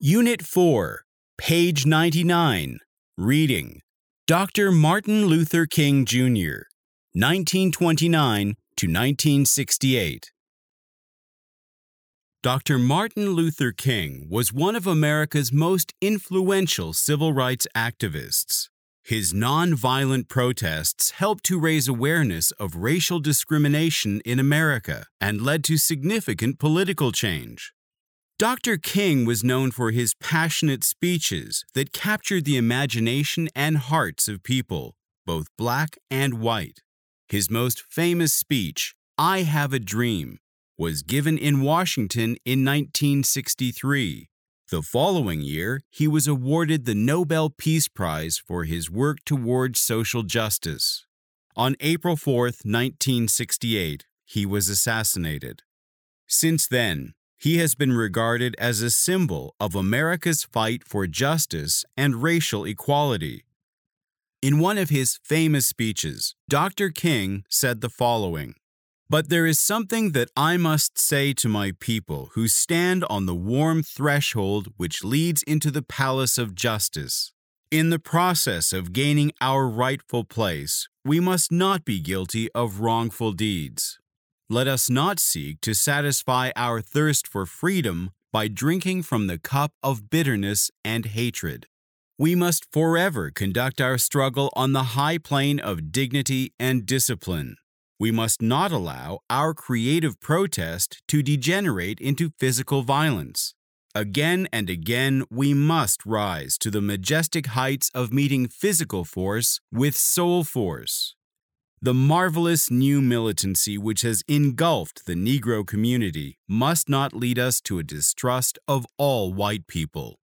Unit 4, page 99, reading, Dr. Martin Luther King, Jr., 1929 to 1968. Dr. Martin Luther King was one of America's most influential civil rights activists. His nonviolent protests helped to raise awareness of racial discrimination in America and led to significant political change. Dr. King was known for his passionate speeches that captured the imagination and hearts of people, both black and white. His most famous speech, "I Have a Dream," was given in Washington in 1963. The following year, he was awarded the Nobel Peace Prize for his work towards social justice. On April 4, 1968, he was assassinated. Since then, he has been regarded as a symbol of America's fight for justice and racial equality. In one of his famous speeches, Dr. King said the following, "But there is something that I must say to my people who stand on the warm threshold which leads into the palace of justice. In the process of gaining our rightful place, we must not be guilty of wrongful deeds. Let us not seek to satisfy our thirst for freedom by drinking from the cup of bitterness and hatred. We must forever conduct our struggle on the high plane of dignity and discipline. We must not allow our creative protest to degenerate into physical violence. Again and again, we must rise to the majestic heights of meeting physical force with soul force. The marvelous new militancy which has engulfed the Negro community must not lead us to a distrust of all white people.